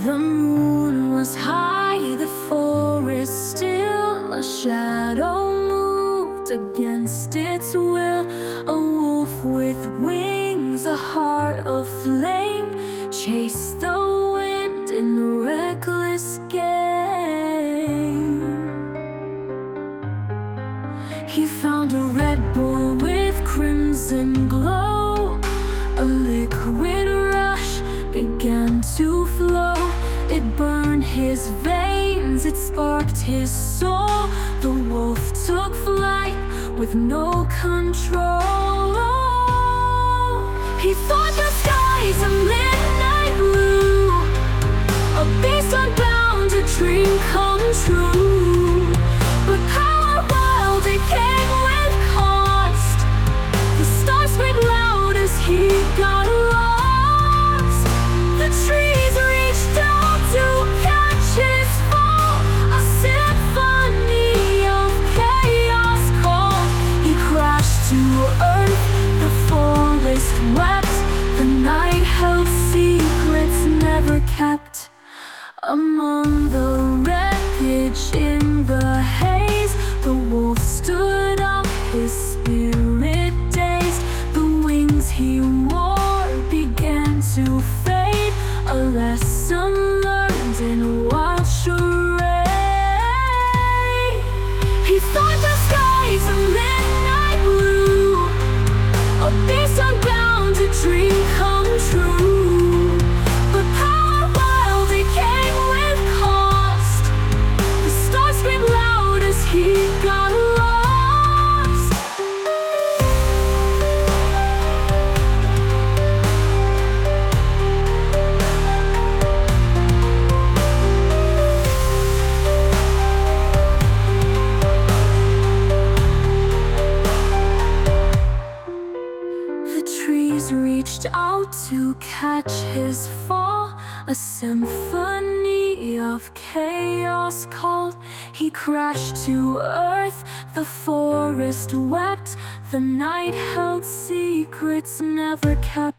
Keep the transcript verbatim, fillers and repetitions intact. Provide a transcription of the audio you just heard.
The moon was high, the forest still. A shadow moved against its will. A wolf with wings, a heart of flame, chased the wind in reckless game. He found a red bull with crimson glow. A liquid rush began to flow. It burned his veins, it sparked his soul. The wolf took flight with no control. He thought the skies a midnight blue, a beast unbound, a dream come true. But power wild, it came with cost. The stars screamed loud as he got lost. The trees reached out to catch his fall. A symphony of chaos called. He crashed to earth, the forest wept. The night held secrets never kept. Among the wreckage in the haze, the wolf stood up, his spirit dazed. The wings he wore began to fade, a lesson learned in wild charade. He thought the skies a midnight blue, a beast unbound, a dream come true. But power wild, it came with cost. The stars screamed loud as he got lost. The trees reached out to catch his fall. A symphony of chaos called. He crashed to earth, the forest wept. The night held secrets never kept.